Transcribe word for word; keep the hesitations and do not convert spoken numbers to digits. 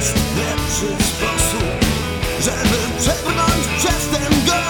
jest lepszy sposób, żeby przebrnąć przez ten gol.